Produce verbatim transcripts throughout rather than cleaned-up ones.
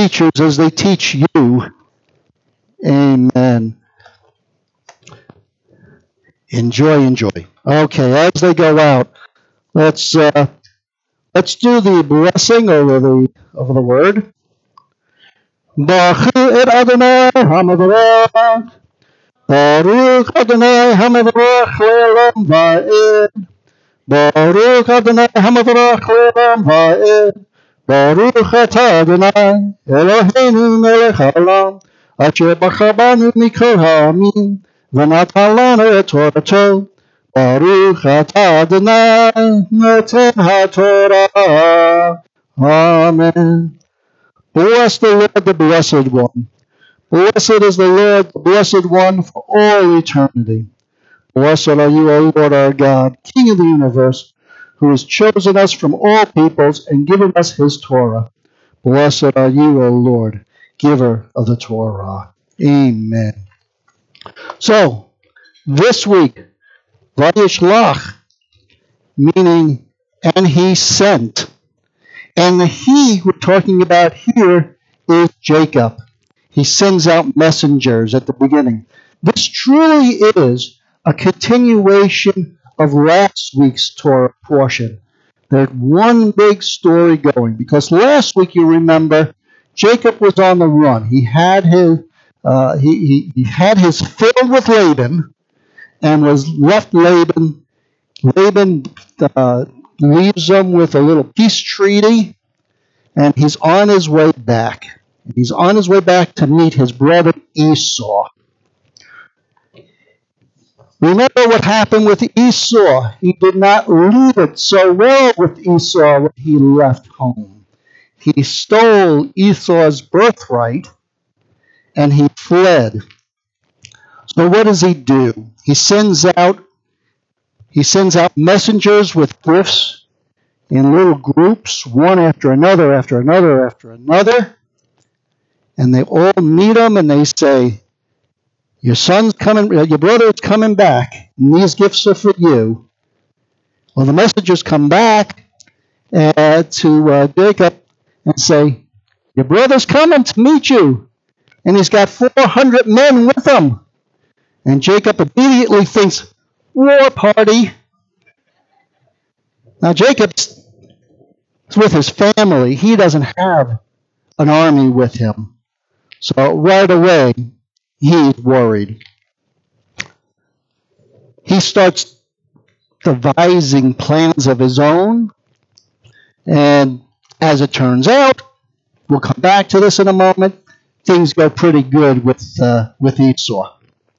teachers as they teach you. Amen. Enjoy, enjoy. Okay, as they go out, let's uh, let's do the blessing over the over the word. Baruch et Adonai Hamavarach. Baruch Adonai Hamavarach le'olam va'ed. Baruch Adonai Hamavarach le'olam va'ed. Baruch atah Adonai Eloheinu melech haolam asher bachar banu mikol ha'amim v'natan lanu et torato. Baruch atah Adonai noten haTorah. Amen. Bless the Lord, the Blessed One. Blessed is the Lord, the Blessed One, for all eternity. Blessed are you, O Lord our God, King of the universe, who has chosen us from all peoples and given us his Torah. Blessed are you, O Lord, giver of the Torah. Amen. So, this week, Vayishlach, meaning, and he sent. And the he we're talking about here is Jacob. He sends out messengers at the beginning. This truly is a continuation of last week's Torah portion. There's one big story going, because last week, you remember, Jacob was on the run. He had his uh, he, he, he had his fill with Laban and was left Laban. Laban uh, leaves him with a little peace treaty, and he's on his way back. He's on his way back to meet his brother Esau. Remember what happened with Esau. He did not leave it so well with Esau when he left home. He stole Esau's birthright, and he fled. So what does he do? He sends out he sends out messengers with gifts in little groups, one after another, after another, after another. And they all meet him, and they say, your son's coming, your brother is coming back, and these gifts are for you. Well, the messengers come back uh, to uh, Jacob and say, your brother's coming to meet you, and he's got four hundred men with him. And Jacob immediately thinks, war party. Now, Jacob's with his family. He doesn't have an army with him. So right away, he's worried. He starts devising plans of his own. And as it turns out, we'll come back to this in a moment, things go pretty good with, uh, with Esau.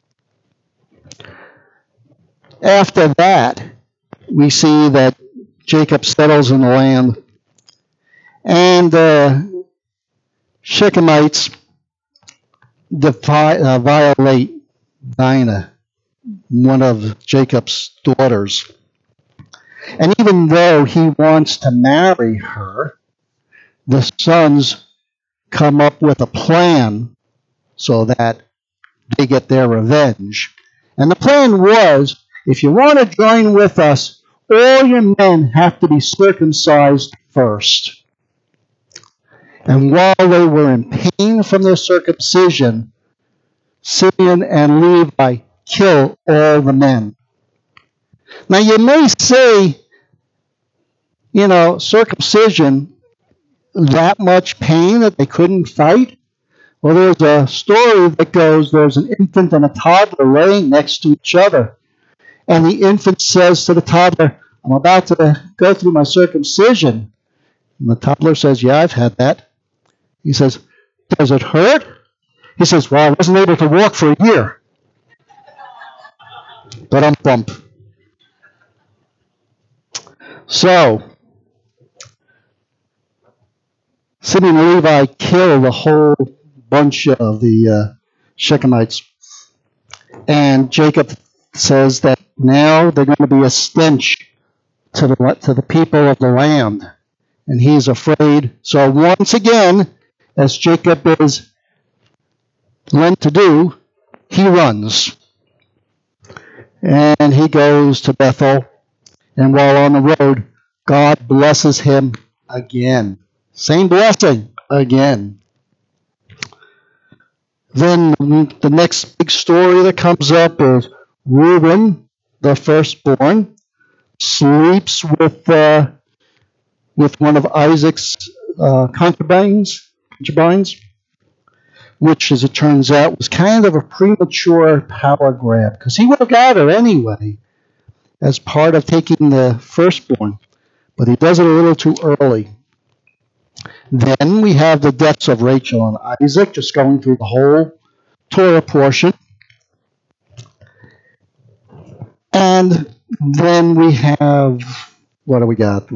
After that, we see that Jacob settles in the land. And uh, Shechemites Defi- uh, violate Dinah, one of Jacob's daughters. And even though he wants to marry her, the sons come up with a plan so that they get their revenge. And the plan was, if you want to join with us, all your men have to be circumcised first. And while they were in pain from their circumcision, Simeon and Levi kill all the men. Now you may say, you know, circumcision, that much pain that they couldn't fight? Well, there's a story that goes, there's an infant and a toddler laying next to each other. And the infant says to the toddler, I'm about to go through my circumcision. And the toddler says, yeah, I've had that. He says, does it hurt? He says, well, I wasn't able to walk for a year. But I'm bump. So, Simeon and Levi kill the whole bunch of the uh, Shechemites. And Jacob says that now they're going to be a stench to the, to the people of the land. And he's afraid. So once again, as Jacob is lent to do, he runs. And he goes to Bethel. And while on the road, God blesses him again. Same blessing again. Then the next big story that comes up is Reuben, the firstborn, sleeps with uh, with one of Isaac's uh, concubines, concubines, which, as it turns out, was kind of a premature power grab because he would have got her anyway as part of taking the firstborn, but he does it a little too early. Then we have the deaths of Rachel and Isaac, just going through the whole Torah portion. And then we have, what do we got?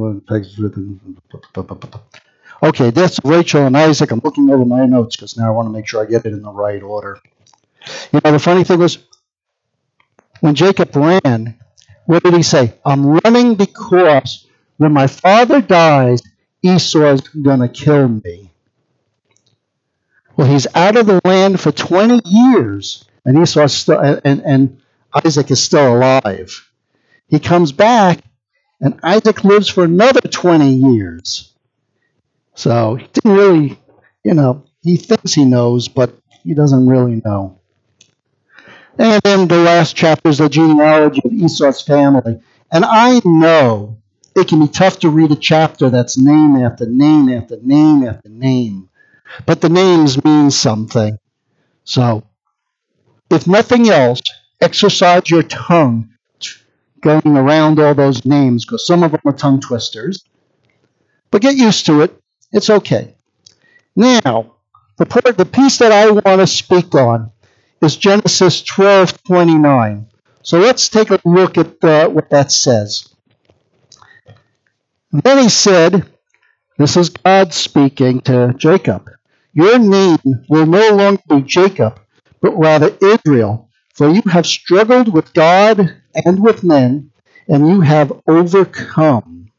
Okay, deaths of Rachel and Isaac. I'm looking over my notes because now I want to make sure I get it in the right order. You know, the funny thing was, when Jacob ran, what did he say? I'm running because when my father dies, Esau's going to kill me. Well, he's out of the land for twenty years, and Esau's still, and, and Isaac is still alive. He comes back, and Isaac lives for another twenty years. So he didn't really, you know, he thinks he knows, but he doesn't really know. And then the last chapter is the genealogy of Esau's family. And I know it can be tough to read a chapter that's name after name after name after name. But the names mean something. So, if nothing else, exercise your tongue going around all those names, because some of them are tongue twisters. But get used to it. It's okay. Now, the part, the piece that I want to speak on is Genesis twelve twenty-nine. So let's take a look at uh, what that says. Then he said, this is God speaking to Jacob, your name will no longer be Jacob, but rather Israel, for you have struggled with God and with men, and you have overcome.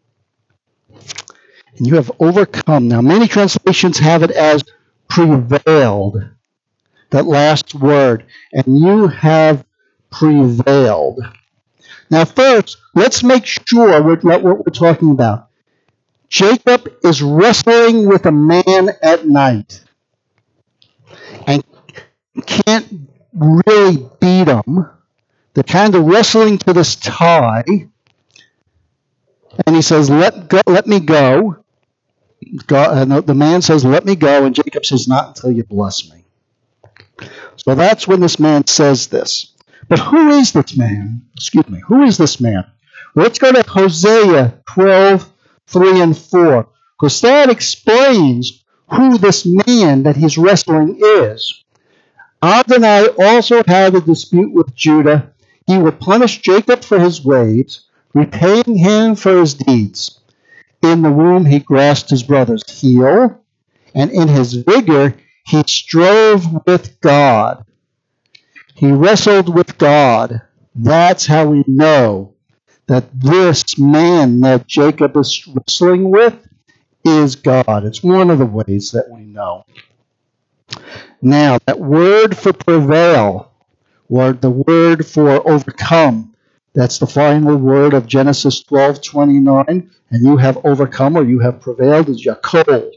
And you have overcome. Now, many translations have it as prevailed, that last word, and you have prevailed. Now, first, let's make sure what we're talking about. Jacob is wrestling with a man at night and can't really beat him. They're kind of wrestling to this tie. And he says, let go, let me go. God, and the man says, let me go. And Jacob says, not until you bless me. So that's when this man says this. But who is this man? Excuse me. Who is this man? Well, let's go to Hosea twelve, three and four. Because that explains who this man that he's wrestling is. Adonai also had a dispute with Judah. He would punish Jacob for his ways, repaying him for his deeds. In the womb he grasped his brother's heel, and in his vigor he strove with God. He wrestled with God. That's how we know that this man that Jacob is wrestling with is God. It's one of the ways that we know. Now, that word for prevail, or the word for overcome, that's the final word of Genesis twelve twenty-nine, and you have overcome or you have prevailed is yakol.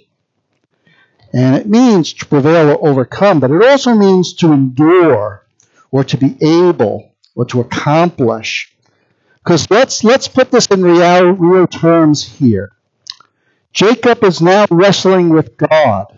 And it means to prevail or overcome, but it also means to endure or to be able or to accomplish. Because let's let's put this in real, real terms here. Jacob is now wrestling with God.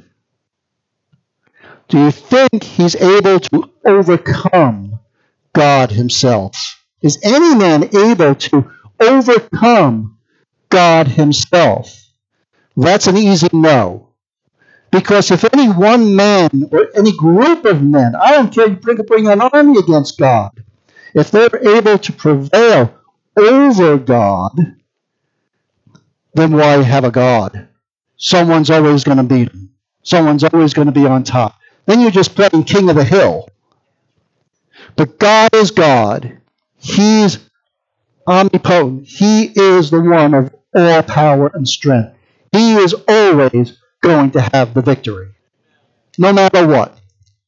Do you think he's able to overcome God himself? Is any man able to overcome God himself? That's an easy no. Because if any one man or any group of men, I don't care, you bring, bring an army against God, if they're able to prevail over God, then why have a God? Someone's always going to beat him. Someone's always going to be on top. Then you're just playing king of the hill. But God is God. He's omnipotent. He is the one of all power and strength. He is always going to have the victory, no matter what.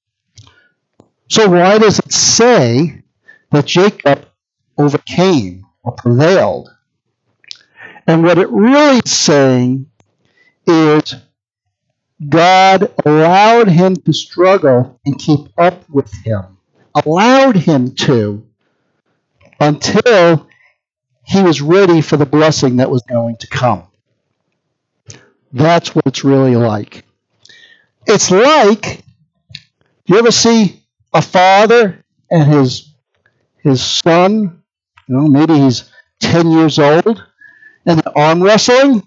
So why does it say that Jacob overcame or prevailed? And what it really is saying is God allowed him to struggle and keep up with him. Allowed him to until he was ready for the blessing that was going to come. That's what it's really like. It's like, you ever see a father and his his son, you know, maybe he's ten years old, and they're arm wrestling?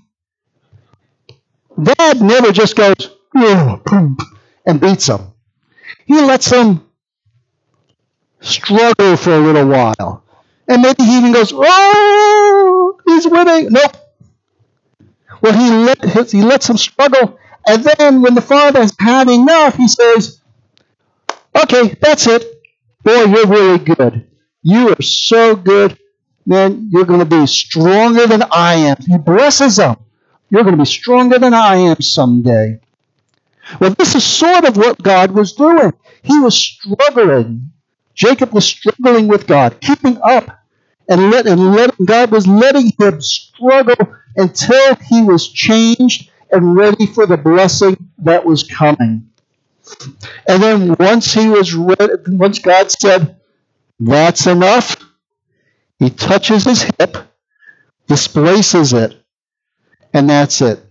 Dad never just goes, "Oh," and beats him. He lets him struggle for a little while. And maybe he even goes, "Oh, he's winning." Nope. Well, he, let, he lets him struggle, and then when the father's had enough, he says, "Okay, that's it. Boy, you're really good. You are so good. Man, you're going to be stronger than I am." He blesses him. "You're going to be stronger than I am someday." Well, this is sort of what God was doing. He was struggling. Jacob was struggling with God, keeping up, and, let, and let, God was letting him struggle until he was changed and ready for the blessing that was coming. And then once he was ready, once God said, "That's enough," he touches his hip, displaces it, and that's it.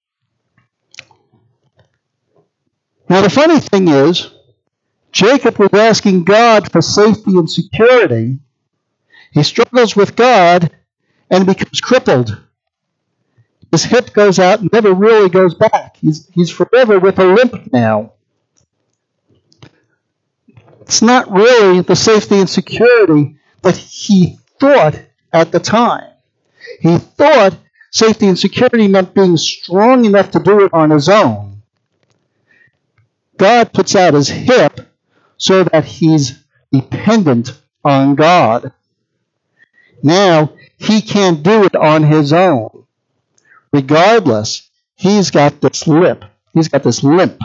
Now the funny thing is, Jacob was asking God for safety and security. He struggles with God and becomes crippled. His hip goes out and never really goes back. He's, he's forever with a limp now. It's not really the safety and security that he thought at the time. He thought safety and security meant being strong enough to do it on his own. God puts out his hip so that he's dependent on God. Now, he can't do it on his own. Regardless, he's got this lip. He's got this limp.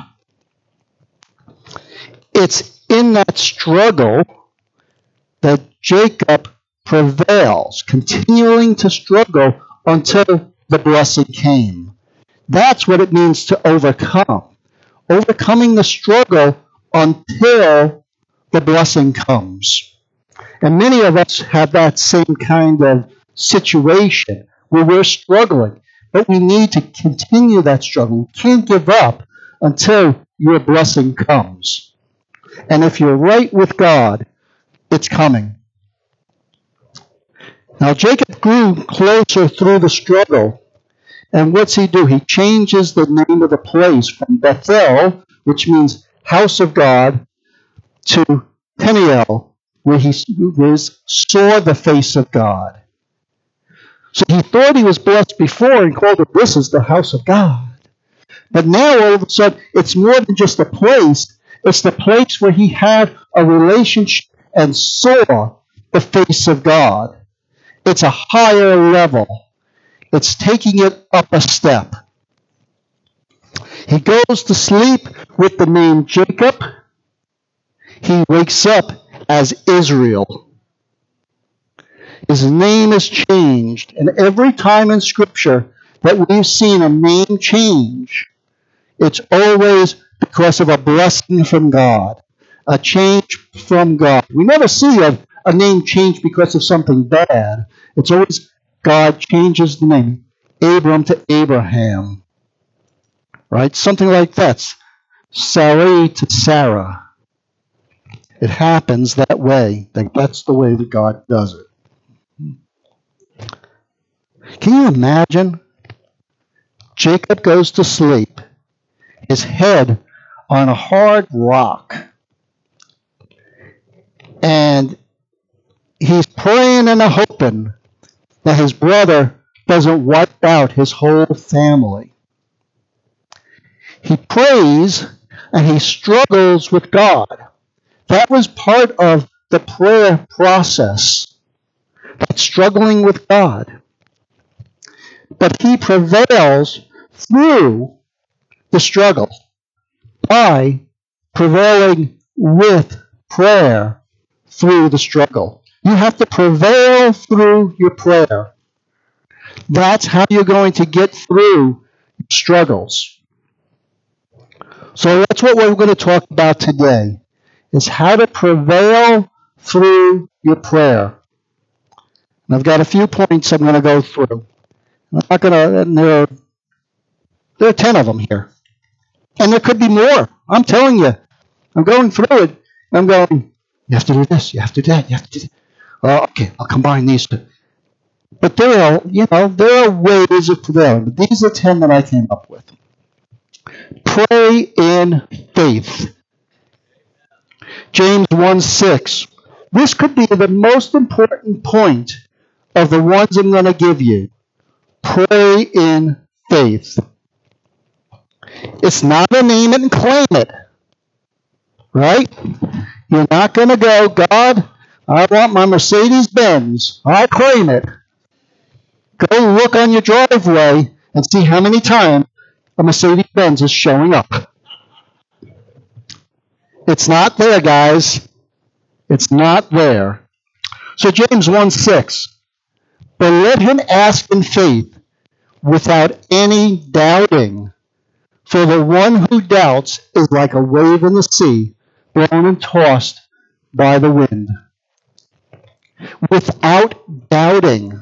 It's in that struggle that Jacob prevails, continuing to struggle until the blessing came. That's what it means to overcome. Overcoming the struggle until the blessing comes. And many of us have that same kind of situation where we're struggling, but we need to continue that struggle. We can't give up until your blessing comes. And if you're right with God, it's coming. Now, Jacob grew closer through the struggle. And what's he do? He changes the name of the place from Bethel, which means house of God, to Peniel, where he saw the face of God. So he thought he was blessed before and called it, "This is the house of God." But now all of a sudden, it's more than just a place. It's the place where he had a relationship and saw the face of God. It's a higher level. It's taking it up a step. He goes to sleep with the name Jacob. He wakes up as Israel. His name is changed. And every time in Scripture that we've seen a name change, it's always because of a blessing from God, a change from God. We never see a, a name change because of something bad. It's always God changes the name. Abram to Abraham. Right? Something like that. Sarai to Sarah. It happens that way. That's the way that God does it. Can you imagine? Jacob goes to sleep, his head on a hard rock. And he's praying and hoping that his brother doesn't wipe out his whole family. He prays and he struggles with God. That was part of the prayer process, that struggling with God. But he prevails through the struggle by prevailing with prayer through the struggle. You have to prevail through your prayer. That's how you're going to get through struggles. So that's what we're going to talk about today, is how to prevail through your prayer. And I've got a few points I'm going to go through. I'm not going to, and there are, there are ten of them here. And there could be more. I'm telling you. I'm going through it. I'm going, you have to do this, you have to do that, you have to do that. Oh, okay, I'll combine these two. But there are, you know, there are ways of prevailing. But these are ten that I came up with. Pray in faith. James one six. This could be the most important point of the ones I'm going to give you. Pray in faith. It's not a name it and claim it. Right? You're not going to go, God, I want my Mercedes-Benz. I claim it. Go look on your driveway and see how many times a Mercedes-Benz is showing up. It's not there, guys. It's not there. So James one six. But let him ask in faith without any doubting. For the one who doubts is like a wave in the sea, blown and tossed by the wind. Without doubting.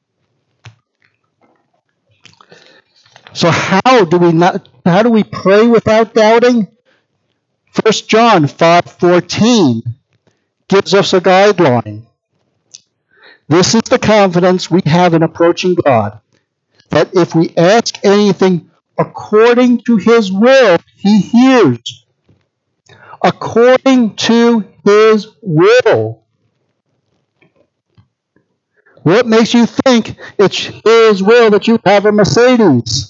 So how do we not? How do we pray without doubting? First John five fourteen gives us a guideline. This is the confidence we have in approaching God, that if we ask anything according to His will, He hears. According to His will. What makes you think it's His will that you have a Mercedes?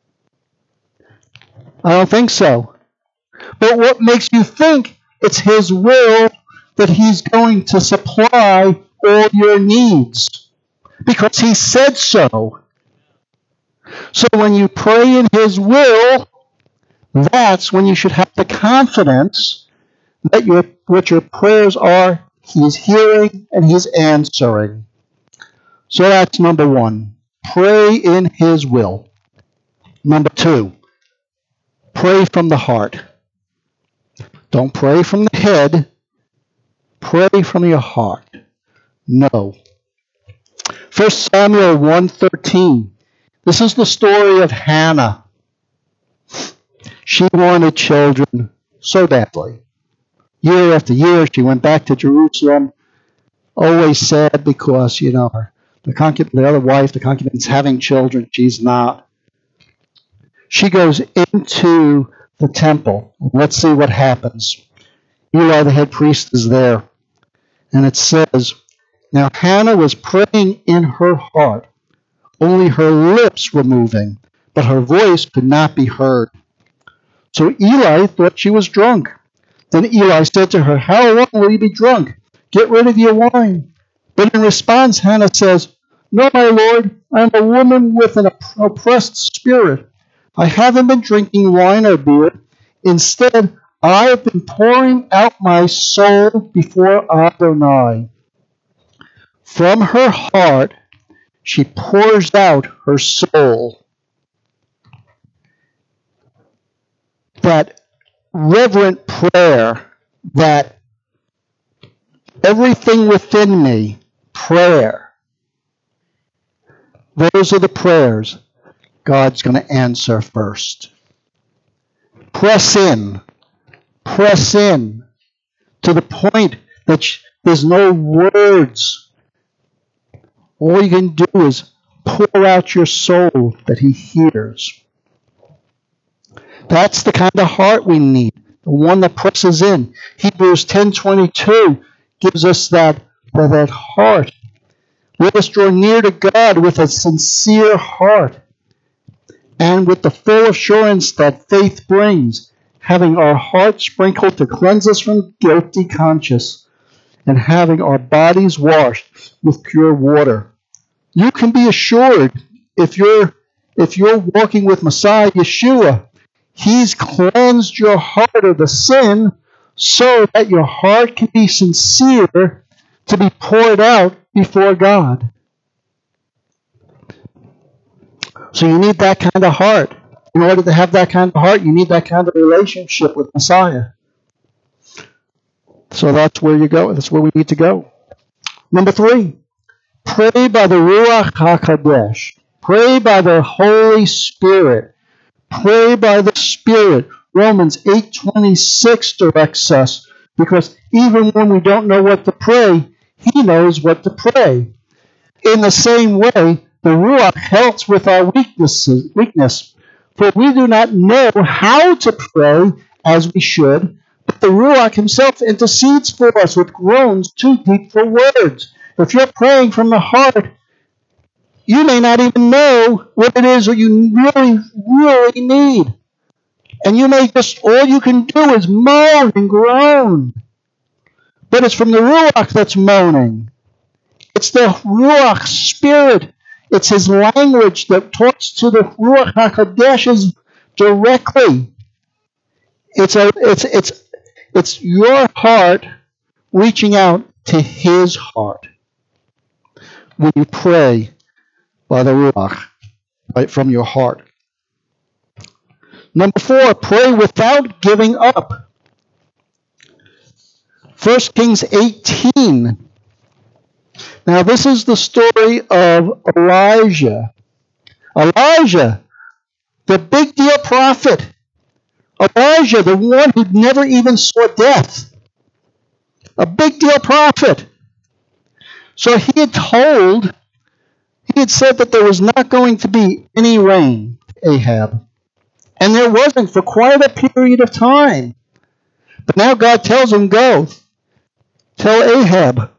I don't think so. But what makes you think it's His will that He's going to supply all your needs? Because He said so. So when you pray in His will, that's when you should have the confidence that your what your prayers are, He's hearing and He's answering. So that's number one. Pray in His will. Number two. Pray from the heart. Don't pray from the head. Pray from your heart. No. First Samuel one thirteen. This is the story of Hannah. She wanted children so badly. Year after year, she went back to Jerusalem, always sad because, you know, her, the, concub- the other wife, the concubine's having children. She's not. She goes into the temple. Let's see what happens. Eli, the head priest, is there. And it says, now Hannah was praying in her heart. Only her lips were moving, but her voice could not be heard. So Eli thought she was drunk. Then Eli said to her, how long will you be drunk? Get rid of your wine. But in response, Hannah says, no, my Lord, I am a woman with an oppressed spirit. I haven't been drinking wine or beer. Instead, I have been pouring out my soul before Adonai. From her heart, she pours out her soul. That reverent prayer, that everything within me, prayer. Those are the prayers God's going to answer first. Press in. Press in to the point that there's no words. All you can do is pour out your soul that He hears. That's the kind of heart we need, the one that presses in. Hebrews ten twenty-two gives us that, that heart. Let us draw near to God with a sincere heart and with the full assurance that faith brings, having our hearts sprinkled to cleanse us from guilty conscience, and having our bodies washed with pure water. You can be assured, if you're if you're walking with Messiah Yeshua, He's cleansed your heart of the sin so that your heart can be sincere to be poured out before God. So you need that kind of heart. In order to have that kind of heart, you need that kind of relationship with Messiah. So that's where you go. That's where we need to go. Number three, pray by the Ruach HaKodesh. Pray by the Holy Spirit. Pray by the Spirit. Romans eight twenty-six directs us, because even when we don't know what to pray, He knows what to pray. In the same way, the Ruach helps with our weaknesses, weakness, for we do not know how to pray as we should, but the Ruach Himself intercedes for us with groans too deep for words. If you're praying from the heart, you may not even know what it is that you really, really need. And you may just, all you can do is moan and groan. But it's from the Ruach that's moaning. It's the Ruach Spirit. It's His language that talks to the Ruach HaKodesh directly. It's a, it's, it's, it's your heart reaching out to His heart when you pray by the Ruach, right from your heart. Number four, pray without giving up. First Kings eighteen. Now, this is the story of Elijah. Elijah, the big deal prophet. Elijah, the one who never even saw death. A big deal prophet. So he had told, he had said that there was not going to be any rain, Ahab. And there wasn't for quite a period of time. But now God tells him, go, tell Ahab.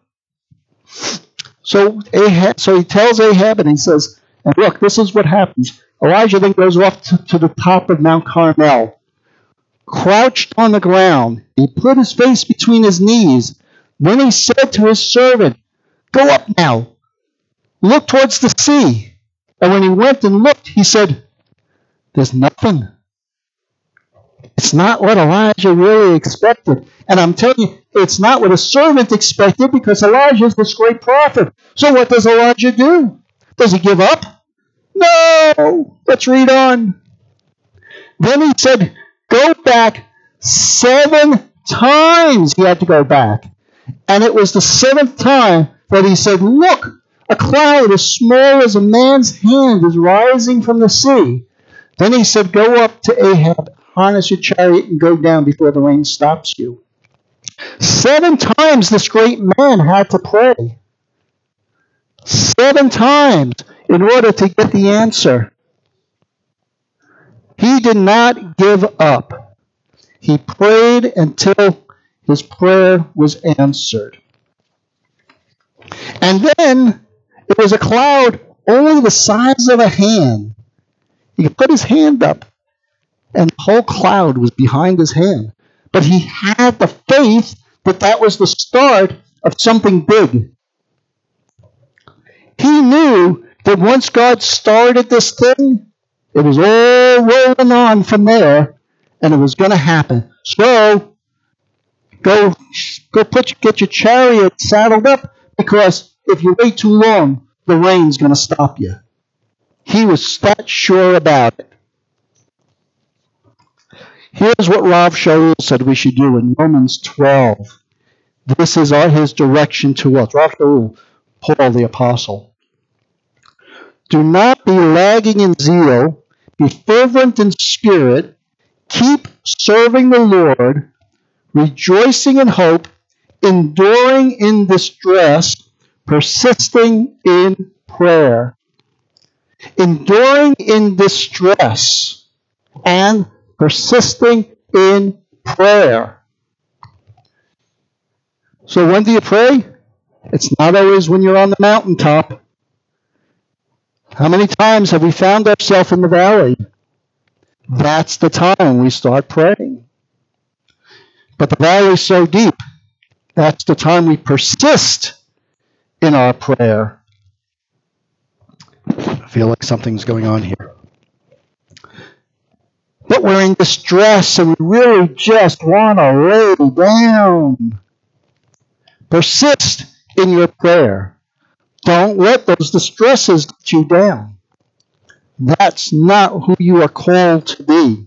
So Ahab, so he tells Ahab, and he says, and look, this is what happens. Elijah then goes off to, to the top of Mount Carmel, crouched on the ground. He put his face between his knees. Then he said to his servant, go up now, look towards the sea. And when he went and looked, he said, there's nothing. It's not what Elijah really expected. And I'm telling you, it's not what a servant expected, because Elijah is this great prophet. So what does Elijah do? Does he give up? No! Let's read on. Then he said, go back seven times. He had to go back. And it was the seventh time that he said, look, a cloud as small as a man's hand is rising from the sea. Then he said, go up to Ahab, harness your chariot, and go down before the rain stops you. Seven times this great man had to pray. Seven times in order to get the answer. He did not give up. He prayed until his prayer was answered. And then it was a cloud only the size of a hand. He could put his hand up, and the whole cloud was behind his hand. But he had the faith that that was the start of something big. He knew that once God started this thing, it was all rolling on from there, and it was going to happen. So, go, go put get your chariot saddled up, because if you wait too long, the rain's going to stop you. He was that sure about it. Here's what Rav Shaul said we should do in Romans twelve. This is our, his direction to us. Rav Shaul, Paul the Apostle. Do not be lagging in zeal. Be fervent in spirit. Keep serving the Lord. Rejoicing in hope. Enduring in distress. Persisting in prayer. Enduring in distress. And persisting in prayer. So when do you pray? It's not always when you're on the mountaintop. How many times have we found ourselves in the valley? That's the time we start praying. But the valley is so deep, that's the time we persist in our prayer. I feel like something's going on here. But we're in distress and we really just want to lay down. Persist in your prayer. Don't let those distresses get you down. That's not who you are called to be.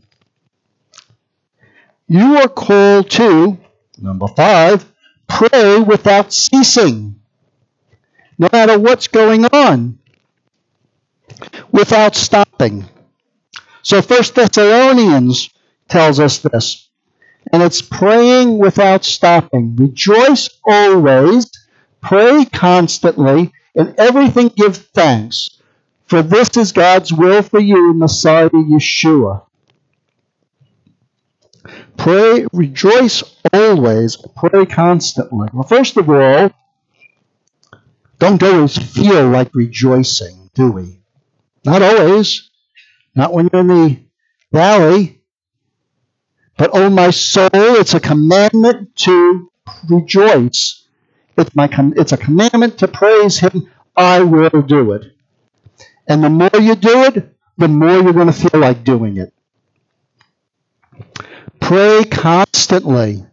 You are called to, number five, pray without ceasing, no matter what's going on, without stopping. So First Thessalonians tells us this, and it's praying without stopping. Rejoice always, pray constantly, in everything give thanks, for this is God's will for you in Messiah Yeshua. Pray, rejoice always, pray constantly. Well, first of all, don't always feel like rejoicing, do we? Not always. Not when you're in the valley. But, oh, my soul, it's a commandment to rejoice. It's, my com- it's a commandment to praise Him. I will do it. And the more you do it, the more you're going to feel like doing it. Pray constantly.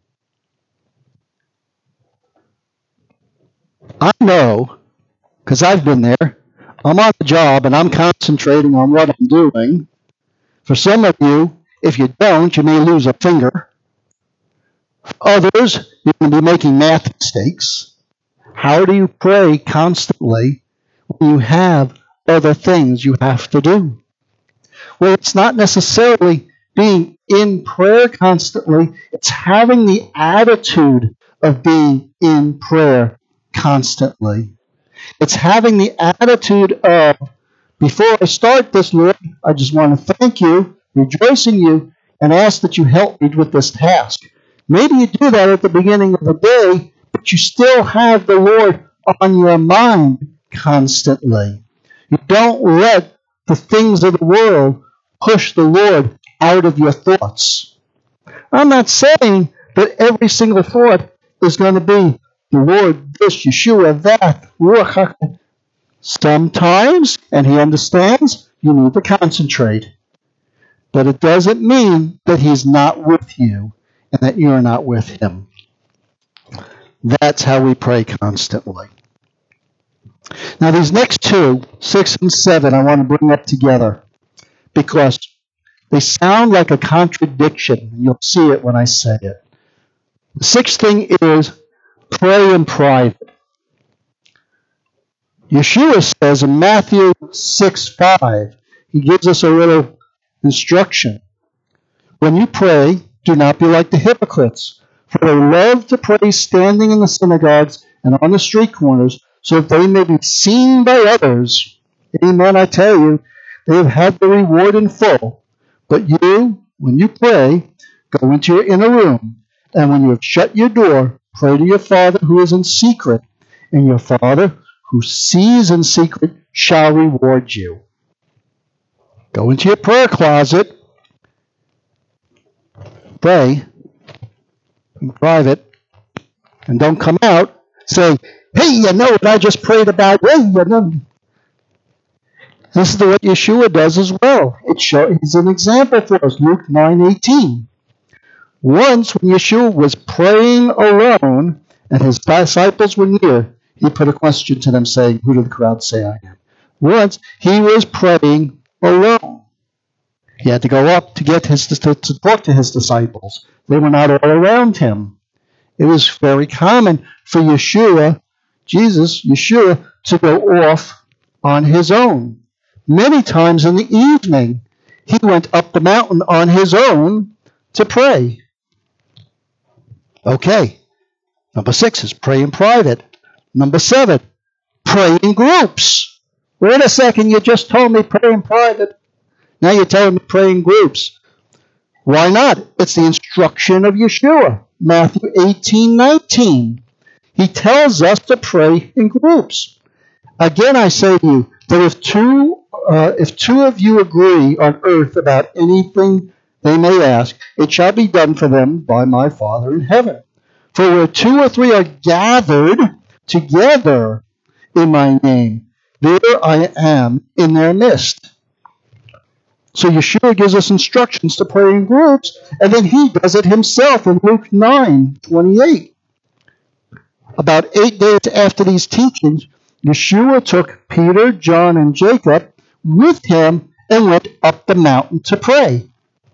I know, because I've been there. I'm on the job and I'm concentrating on what I'm doing. For some of you, if you don't, you may lose a finger. For others, you're going to be making math mistakes. How do you pray constantly when you have other things you have to do? Well, it's not necessarily being in prayer constantly. It's having the attitude of being in prayer constantly. It's having the attitude of, before I start this, Lord, I just want to thank you, rejoice in you, and ask that you help me with this task. Maybe you do that at the beginning of the day, but you still have the Lord on your mind constantly. You don't let the things of the world push the Lord out of your thoughts. I'm not saying that every single thought is going to be the Lord, this, Yeshua, that, Ruach HaKodesh. Sometimes, and He understands, you need to concentrate. But it doesn't mean that He's not with you and that you're not with Him. That's how we pray constantly. Now, these next two, six and seven, I want to bring up together because they sound like a contradiction. You'll see it when I say it. The sixth thing is pray in private. Yeshua says in Matthew six five, He gives us a little instruction. When you pray, do not be like the hypocrites, for they love to pray standing in the synagogues and on the street corners, so that they may be seen by others. Amen, I tell you, they have had the reward in full. But you, when you pray, go into your inner room, and when you have shut your door, pray to your Father who is in secret, and your Father who sees in secret shall reward you. Go into your prayer closet, pray in private, and don't come out saying, hey, you know what I just prayed about? Hey, you know. This is what Yeshua does as well. It shows, he's an example for us, Luke nine eighteen. Once when Yeshua was praying alone and his disciples were near, he put a question to them saying, who do the crowd say I am? Once he was praying alone. He had to go up to get his to, to talk to his disciples. They were not all around him. It was very common for Yeshua, Jesus, Yeshua, to go off on his own. Many times in the evening, he went up the mountain on his own to pray. Okay. Number six is pray in private. Number seven, pray in groups. Wait a second, you just told me pray in private. Now you're telling me pray in groups. Why not? It's the instruction of Yeshua. Matthew eighteen nineteen. He tells us to pray in groups. Again, I say to you that if two, uh, if two of you agree on earth about anything they may ask, it shall be done for them by my Father in heaven. For where two or three are gathered together in my name, there I am in their midst. So Yeshua gives us instructions to pray in groups, and then he does it himself in Luke nine twenty-eight. About eight days after these teachings, Yeshua took Peter, John, and Jacob with him and went up the mountain to pray.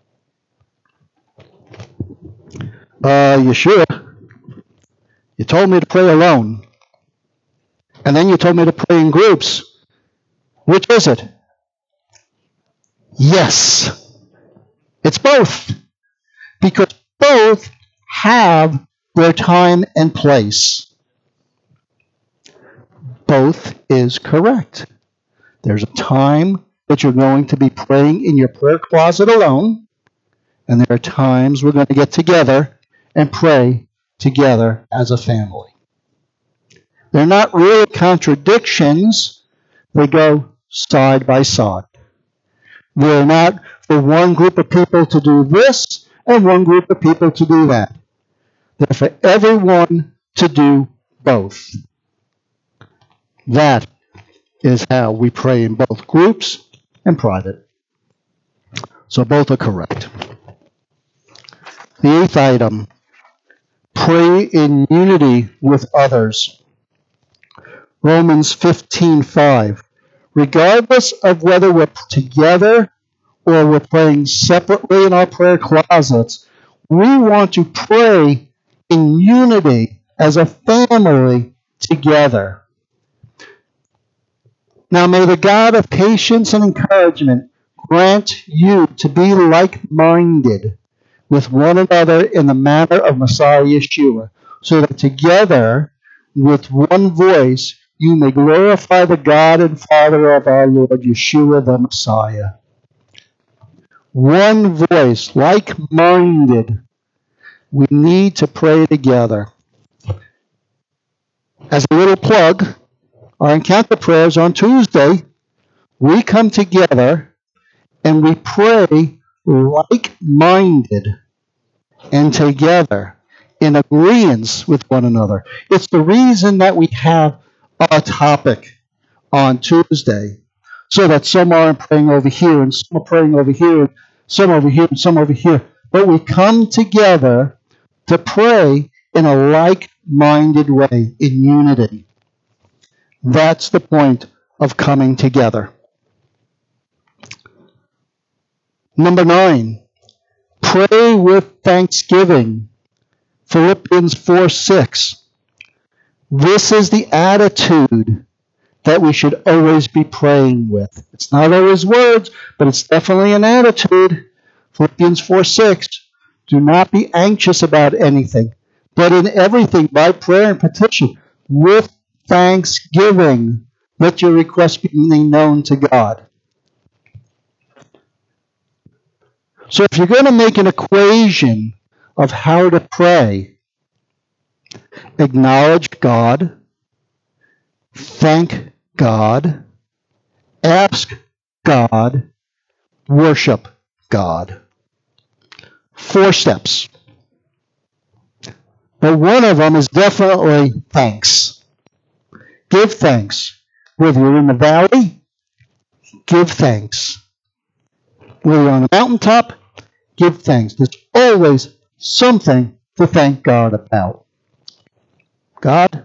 Uh, Yeshua, you told me to pray alone. And then you told me to pray in groups. Which is it? Yes. It's both. Because both have their time and place. Both is correct. There's a time that you're going to be praying in your prayer closet alone, and there are times we're going to get together and pray together as a family. They're not really contradictions. They go side by side. They're not for one group of people to do this and one group of people to do that. They're for everyone to do both. That is how we pray in both groups and private. So both are correct. The eighth item, pray in unity with others. Romans fifteen five. Regardless of whether we're together or we're praying separately in our prayer closets, we want to pray in unity as a family together. Now may the God of patience and encouragement grant you to be like-minded with one another in the manner of Messiah Yeshua, so that together with one voice you may glorify the God and Father of our Lord Yeshua the Messiah. One voice, like-minded. We need to pray together. As a little plug, our encounter prayers on Tuesday, we come together and we pray like-minded and together in agreement with one another. It's the reason that we have a topic on Tuesday, so that some aren't praying over here and some are praying over here, some over here and some over here. But we come together to pray in a like-minded way, in unity. That's the point of coming together. Number nine, pray with thanksgiving. Philippians four six. This is the attitude that we should always be praying with. It's not always words, but it's definitely an attitude. Philippians four six. Do not be anxious about anything, but in everything by prayer and petition, with thanksgiving, let your requests be known to God. So if you're going to make an equation of how to pray, acknowledge God, thank God, ask God, worship God. Four steps. But one of them is definitely thanks. Give thanks. Whether you're in the valley, give thanks. Whether you're on the mountaintop, give thanks. There's always something to thank God about. God,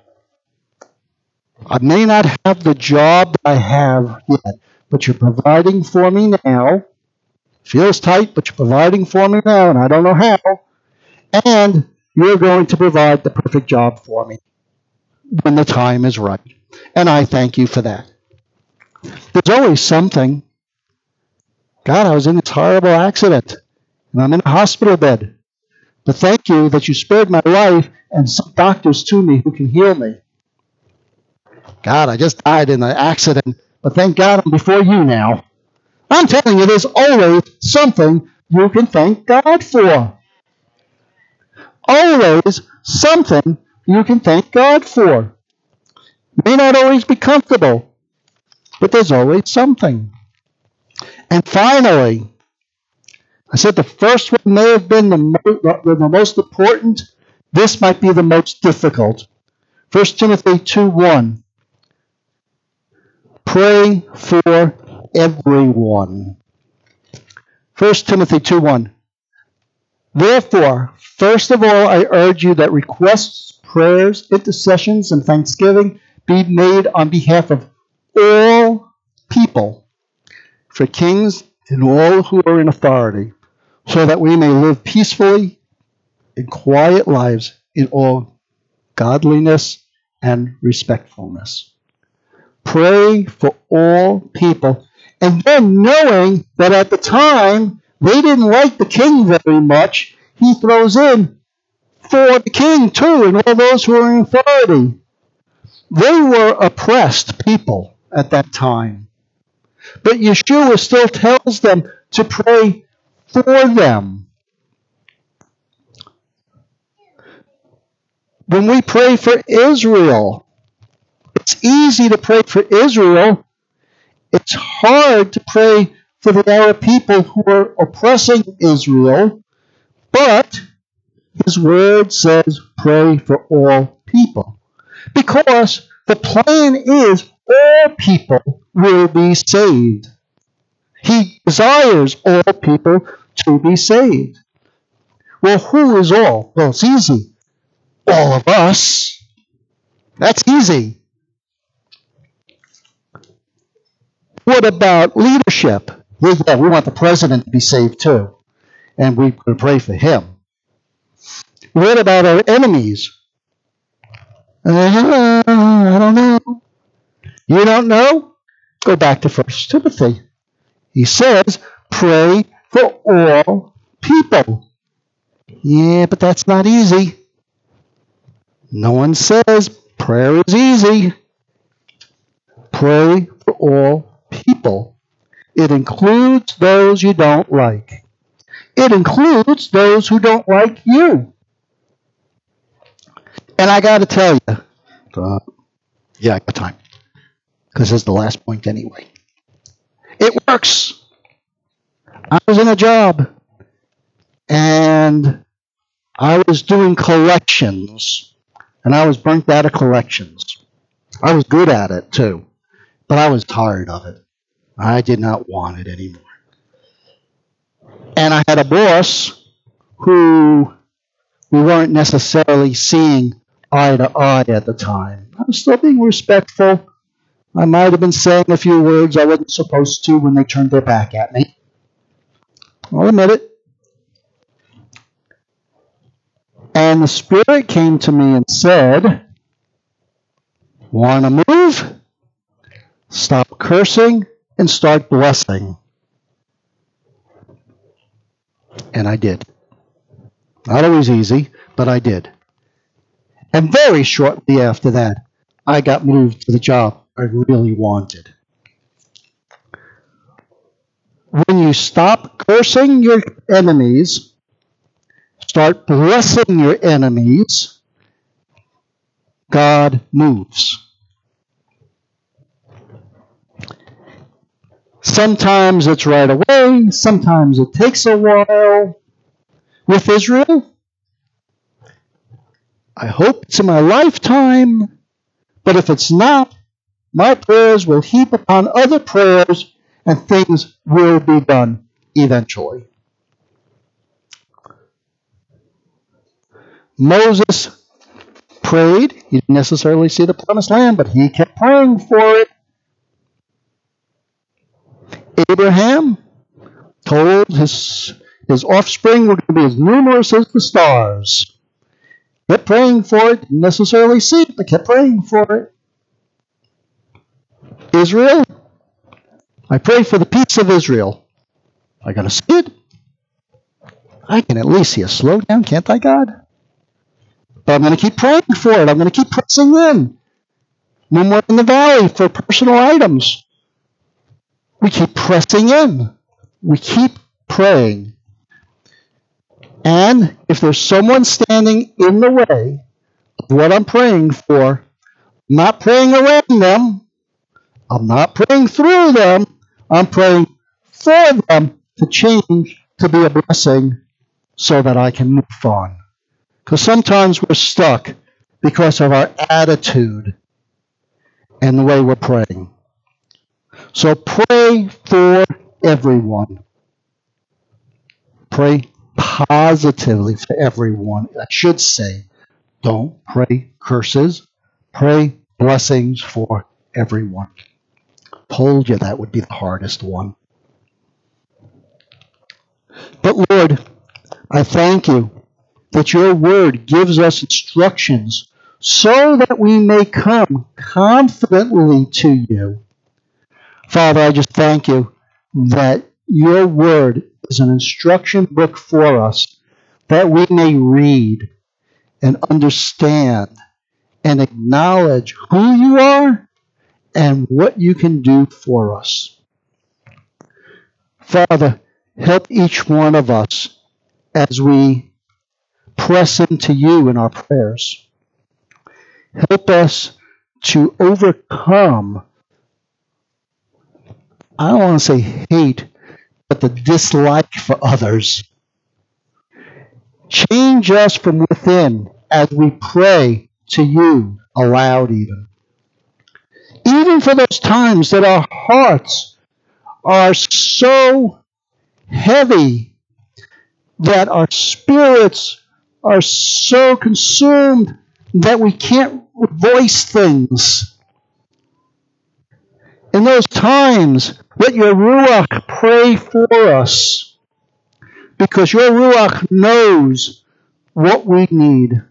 I may not have the job that I have yet, but you're providing for me now. Feels tight, but you're providing for me now, and I don't know how. And you're going to provide the perfect job for me when the time is right. And I thank you for that. There's always something. God, I was in this horrible accident, and I'm in a hospital bed. But thank you that you spared my life and sent doctors to me who can heal me. God, I just died in an accident, but thank God I'm before you now. I'm telling you, there's always something you can thank God for. Always something you can thank God for. May not always be comfortable, but there's always something. And finally, I said the first one may have been the, mo- the most important. This might be the most difficult. First Timothy two one. Pray for everyone. First Timothy two one. Therefore, first of all, I urge you that requests, prayers, intercessions, and thanksgiving be made on behalf of all people, for kings and all who are in authority, so that we may live peacefully and quiet lives in all godliness and respectfulness. Pray for all people. And then knowing that at the time they didn't like the king very much, he throws in for the king too and all those who are in authority. They were oppressed people at that time. But Yeshua still tells them to pray for them. When we pray for Israel, it's easy to pray for Israel. It's hard to pray for the Arab people who are oppressing Israel. But his word says pray for all people. Because the plan is all people will be saved. He desires all people to be saved. Well, who is all? Well, it's easy. All of us. That's easy. What about leadership? Yeah, we want the president to be saved too. And we can pray for him. What about our enemies? Uh, I don't know. You don't know? Go back to First Timothy. He says, pray for all people. Yeah, but that's not easy. No one says prayer is easy. Pray for all people. It includes those you don't like. It includes those who don't like you. And I got to tell you, uh, yeah, I got time, because it's the last point anyway. It works. I was in a job, and I was doing collections, and I was burnt out of collections. I was good at it, too, but I was tired of it. I did not want it anymore. And I had a boss who we weren't necessarily seeing eye to eye at the time. I was still being respectful. I might have been saying a few words I wasn't supposed to when they turned their back at me. I'll admit it. And the Spirit came to me and said, want to move? Stop cursing and start blessing. And I did. Not always easy, but I did. And very shortly after that, I got moved to the job I really wanted. When you stop cursing your enemies, start blessing your enemies, God moves. Sometimes it's right away, sometimes it takes a while. With Israel, I hope it's in my lifetime, but if it's not, my prayers will heap upon other prayers and things will be done eventually. Moses prayed. He didn't necessarily see the promised land, but he kept praying for it. Abraham told his, his offspring were going to be as numerous as the stars. Kept praying for it. Didn't necessarily see it, but kept praying for it. Israel, I pray for the peace of Israel. I got to see it. I can at least see a slowdown, can't I, God? But I'm going to keep praying for it. I'm going to keep pressing in. When we're in the valley for personal items, we keep pressing in. We keep praying. And if there's someone standing in the way of what I'm praying for, I'm not praying around them. I'm not praying through them. I'm praying for them to change, to be a blessing, so that I can move on. Because sometimes we're stuck because of our attitude and the way we're praying. So pray for everyone. Pray positively for everyone. I should say, don't pray curses. Pray blessings for everyone. Told you that would be the hardest one. But Lord, I thank you that your word gives us instructions so that we may come confidently to you. Father, I just thank you that your word is an instruction book for us that we may read and understand and acknowledge who you are and what you can do for us. Father, help each one of us as we press into you in our prayers. Help us to overcome, I don't want to say hate, but the dislike for others. Change us from within as we pray to you aloud even. Even for those times that our hearts are so heavy, that our spirits are so consumed that we can't voice things. In those times, let your Ruach pray for us, because your Ruach knows what we need.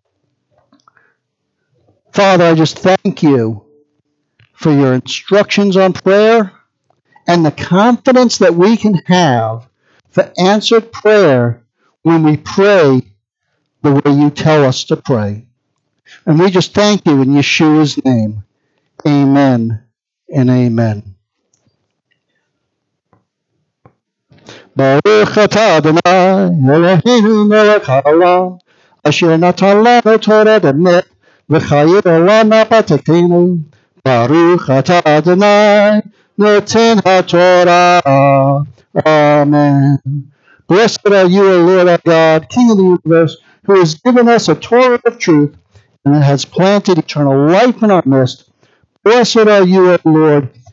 Father, I just thank you for your instructions on prayer and the confidence that we can have for answered prayer when we pray the way you tell us to pray. And we just thank you in Yeshua's name. Amen and amen. Baruch atah Adonai Eloheinu melech haolam asher natan lanu Torah emet v'chayei olam ha'patekenu. Baruch atah Adonai noten haTorah. Amen. Blessed are you, O Lord our God, King of the universe, who has given us a Torah of truth and has planted eternal life in our midst. Blessed are you, O Lord,